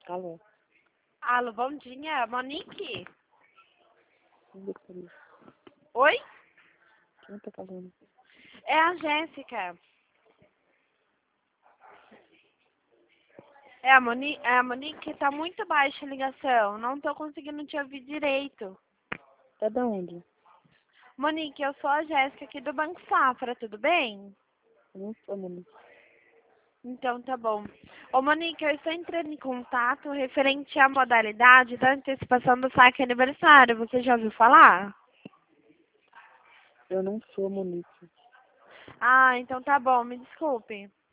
Alô? Alô, bom dia, Monique? Depois. Oi? Quem tá falando? É a Jéssica. É a Monique, tá muito baixa a ligação. Não tô conseguindo te ouvir direito. Tá da onde? Monique, eu sou a Jéssica aqui do Banco Safra, tudo bem? Eu não sou Monique. Então tá bom. Ô Monique, eu estou entrando em contato referente à modalidade da antecipação do saque aniversário. Você já ouviu falar? Eu não sou Monique. Ah, então tá bom, me desculpe.